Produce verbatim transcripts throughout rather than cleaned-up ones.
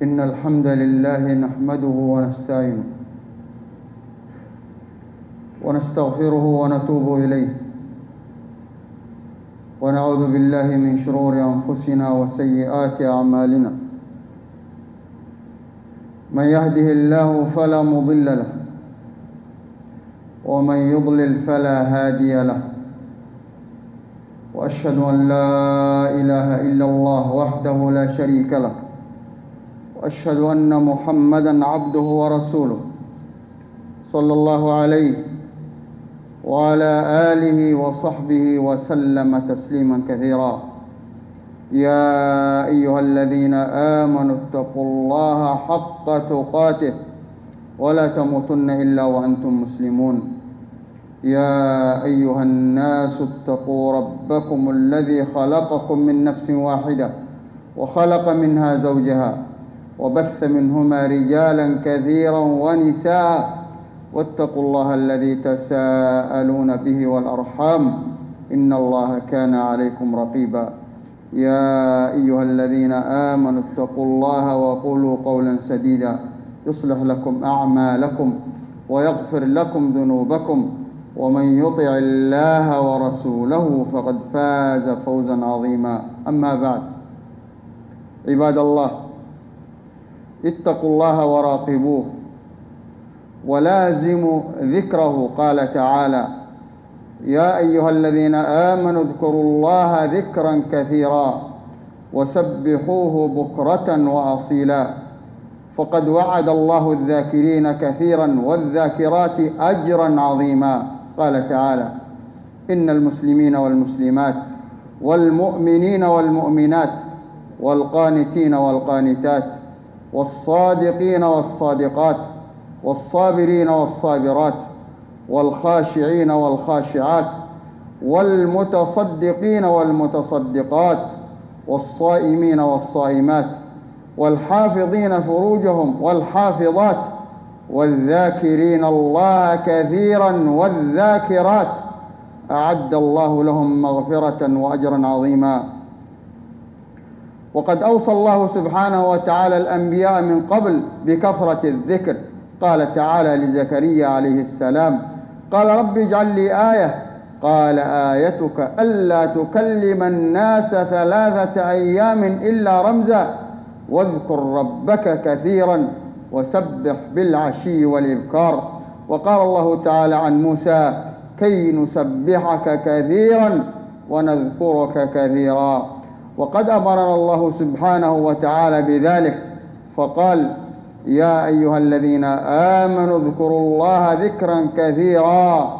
إن الحمد لله نحمده ونستعينه ونستغفره ونتوب إليه ونعوذ بالله من شرور أنفسنا وسيئات أعمالنا. من يهده الله فلا مضل له ومن يضلل فلا هادي له، وأشهد أن لا إله إلا الله وحده لا شريك له، وأشهد أن محمدًا عبده ورسوله صلى الله عليه وعلى آله وصحبه وسلم تسليما كثيرا. يا أيها الذين آمنوا اتقوا الله حق تقاته ولا تموتن إلا وأنتم مسلمون. يا أيها الناس اتقوا ربكم الذي خلقكم من نفس واحدة وخلق منها زوجها وبث منهما رجالا كثيرا ونساء، واتقوا الله الذي تساءلون به والأرحام إن الله كان عليكم رقيبا. يا أيها الذين آمنوا اتقوا الله وقولوا قولا سديدا يصلح لكم أعمالكم ويغفر لكم ذنوبكم، ومن يطع الله ورسوله فقد فاز فوزا عظيما. أما بعد، عباد الله، اتقوا الله وراقبوه ولازموا ذكره. قال تعالى: يا أيها الذين آمنوا اذكروا الله ذكرا كثيرا وسبحوه بكرة وأصيلا، فقد وعد الله الذاكرين كثيرا والذاكرات أجرا عظيما. قال تعالى: إن المسلمين والمسلمات والمؤمنين والمؤمنات والقانتين والقانتات والصادقين والصادقات والصابرين والصابرات والخاشعين والخاشعات والمتصدقين والمتصدقات والصائمين والصائمات والحافظين فروجهم والحافظات والذاكرين الله كثيرا والذاكرات أعد الله لهم مغفرة وأجرا عظيما. وقد أوصى الله سبحانه وتعالى الأنبياء من قبل بكثرة الذكر. قال تعالى لزكريا عليه السلام: قال رب اجعل لي آية، قال آيتك ألا تكلم الناس ثلاثة أيام إلا رمزا واذكر ربك كثيرا وسبح بالعشي والإبكار. وقال الله تعالى عن موسى: كي نسبحك كثيرا ونذكرك كثيرا. وقد أمرنا الله سبحانه وتعالى بذلك فقال: يا أيها الذين آمنوا اذكروا الله ذكرا كثيرا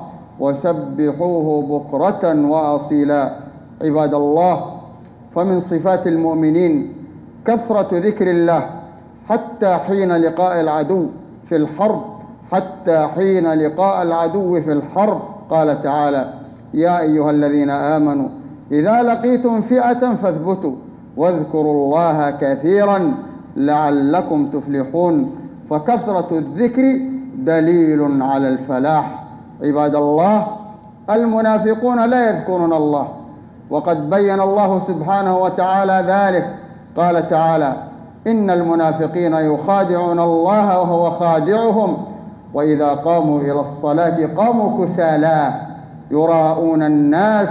وسبحوه بكرة وأصيلا. عباد الله، فمن صفات المؤمنين كثرة ذكر الله حتى حين لقاء العدو في الحرب حتى حين لقاء العدو في الحرب. قال تعالى: يا أيها الذين آمنوا إذا لقيتم فئة فاثبتوا واذكروا الله كثيرا لعلكم تفلحون. فكثرة الذكر دليل على الفلاح. عباد الله، المنافقون لا يذكرون الله، وقد بين الله سبحانه وتعالى ذلك. قال تعالى: إن المنافقين يخادعون الله وهو خادعهم وإذا قاموا إلى الصلاة قاموا كسالى يراءون الناس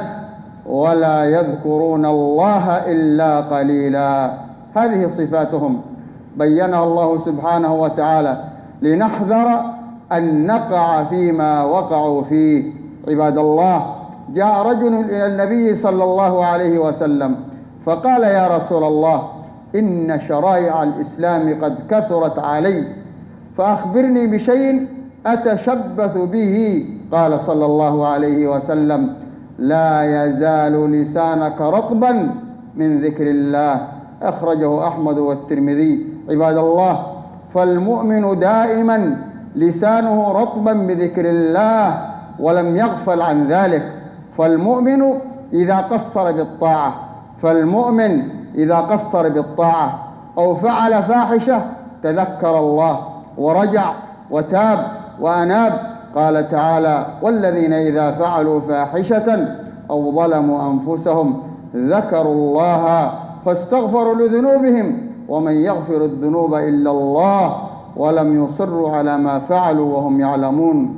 ولا يذكرون الله إلا قليلا. هذه صفاتهم بينها الله سبحانه وتعالى لنحذر أن نقع فيما وقعوا فيه. عباد الله، جاء رجل إلى النبي صلى الله عليه وسلم فقال: يا رسول الله، إن شرائع الإسلام قد كثرت علي، فأخبرني بشيء أتشبث به. قال صلى الله عليه وسلم: لا يزال لسانك رطبا من ذكر الله. أخرجه أحمد والترمذي. عباد الله، فالمؤمن دائما لسانه رطبا بذكر الله ولم يغفل عن ذلك. فالمؤمن إذا قصر بالطاعة فالمؤمن إذا قصر بالطاعة أو فعل فاحشة تذكر الله ورجع وتاب وأناب. قال تعالى: والذين إذا فعلوا فاحشة أو ظلموا أنفسهم ذكروا الله فاستغفروا لذنوبهم ومن يغفر الذنوب إلا الله ولم يصروا على ما فعلوا وهم يعلمون.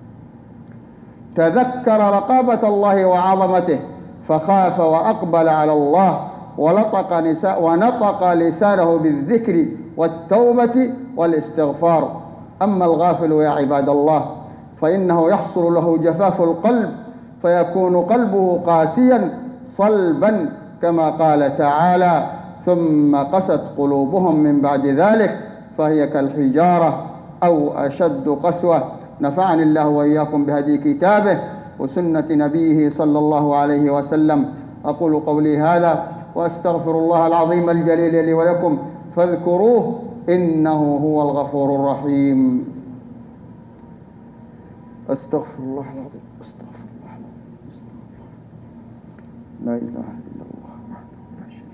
تذكر رقابة الله وعظمته فخاف وأقبل على الله ولطق نساء ونطق لسانه بالذكر والتوبة والاستغفار. أما الغافل يا عباد الله فإنه يحصل له جفاف القلب فيكون قلبه قاسيا صلبا كما قال تعالى: ثم قست قلوبهم من بعد ذلك فهي كالحجارة أو أشد قسوة. نفعني الله وإياكم بهدي كتابه وسنة نبيه صلى الله عليه وسلم. أقول قولي هذا وأستغفر الله العظيم الجليل لي ولكم فاذكروه إنه هو الغفور الرحيم. أستغفر الله العظيم أستغفر الله العظيم لا إله إلا الله وحده لا شريك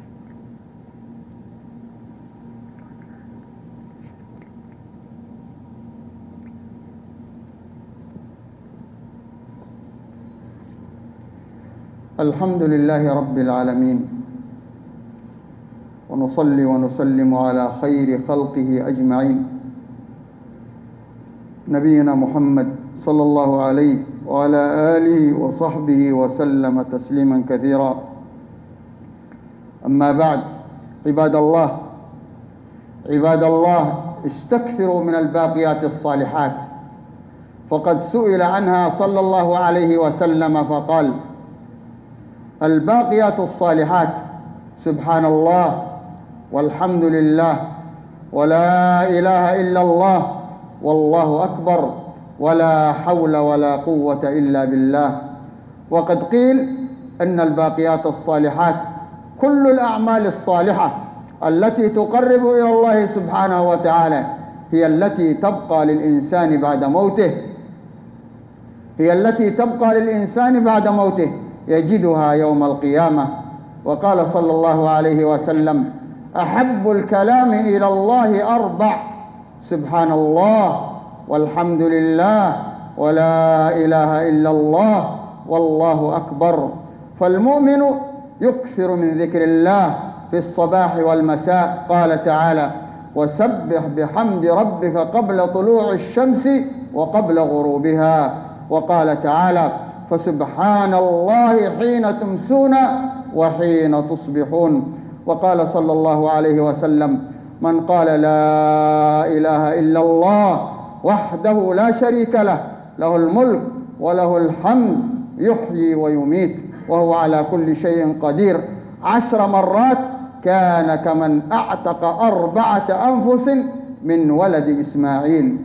له. الحمد لله رب العالمين، ونصلي ونسلم على خير خلقه أجمعين نبينا محمد صلى الله عليه وعلى آله وصحبه وسلم تسليما كثيرا. أما بعد، عباد الله عباد الله استكثروا من الباقيات الصالحات، فقد سئل عنها صلى الله عليه وسلم فقال: الباقيات الصالحات سبحان الله والحمد لله ولا إله إلا الله والله أكبر ولا حول ولا قوة إلا بالله. وقد قيل أن الباقيات الصالحات كل الأعمال الصالحة التي تقرب إلى الله سبحانه وتعالى هي التي تبقى للإنسان بعد موته هي التي تبقى للإنسان بعد موته يجدها يوم القيامة. وقال صلى الله عليه وسلم: أحب الكلام إلى الله أربع: سبحان الله والحمد لله ولا إله إلا الله والله أكبر. فالمؤمن يكثر من ذكر الله في الصباح والمساء. قال تعالى: وسبح بحمد ربك قبل طلوع الشمس وقبل غروبها. وقال تعالى: فسبحان الله حين تمسون وحين تصبحون. وقال صلى الله عليه وسلم: من قال لا إله إلا الله وحده لا شريك له له الملك وله الحمد يحيي ويميت وهو على كل شيء قدير عشر مرات كان كمن أعتق أربعة أنفس من ولد إسماعيل.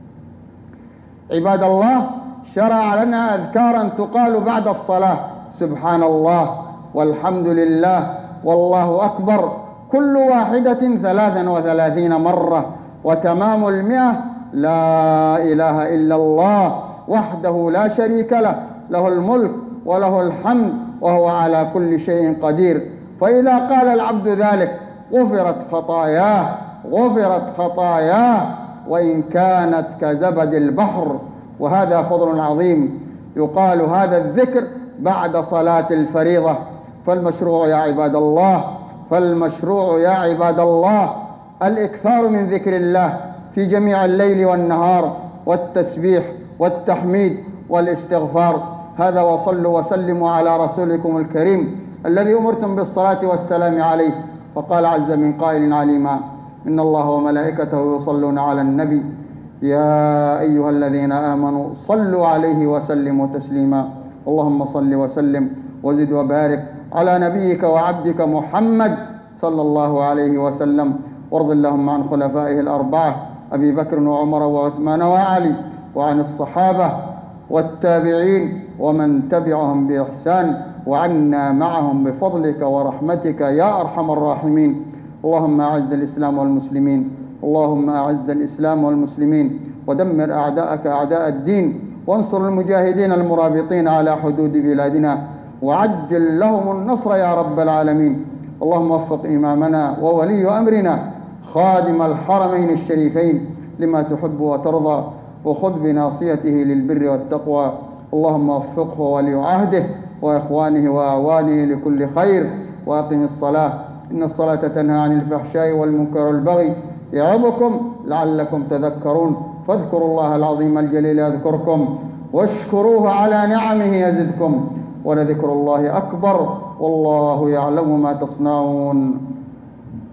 عباد الله، شرع لنا أذكارا تقال بعد الصلاة: سبحان الله والحمد لله والله أكبر، كل واحدة ثلاثا وثلاثين مرة. وتمام المئة: لا إله إلا الله وحده لا شريك له له الملك وله الحمد وهو على كل شيء قدير. فإذا قال العبد ذلك غفرت خطاياه غفرت خطاياه وإن كانت كزبد البحر. وهذا فضل عظيم. يقال هذا الذكر بعد صلاة الفريضة. فالمشروع يا عباد الله فالمشروع يا عباد الله الإكثار من ذكر الله في جميع الليل والنهار، والتسبيح والتحميد والاستغفار. هذا، وصلوا وسلموا على رسولكم الكريم الذي أمرتم بالصلاة والسلام عليه. فقال عز من قائل عليما: إن الله وملائكته يصلون على النبي يا أيها الذين آمنوا صلوا عليه وسلموا تسليما. اللهم صل وسلم وزد وبارك على نبيك وعبدك محمد صلى الله عليه وسلم. وارض اللهم عن خلفائه الأربعة أبي بكر وعمر وعثمان وعلي، وعن الصحابة والتابعين ومن تبعهم بإحسان، وعنا معهم بفضلك ورحمتك يا أرحم الراحمين. اللهم أعز الإسلام والمسلمين اللهم أعز الإسلام والمسلمين ودمر أعداءك أعداء الدين، وانصر المجاهدين المرابطين على حدود بلادنا، وعجل لهم النصر يا رب العالمين. اللهم وفق إمامنا وولي أمرنا خادم الحرمين الشريفين لما تحب وترضى، وخذ بناصيته للبر والتقوى. اللهم وفقه ولي عهده وإخوانه وأعوانه لكل خير. وأقم الصلاة إن الصلاة تنهى عن الفحشاء والمنكر والبغي يعظكم لعلكم تذكرون فاذكروا الله العظيم الجليل يذكركم واشكروه على نعمه يزدكم ولذكر الله أكبر والله يعلم ما تصنعون.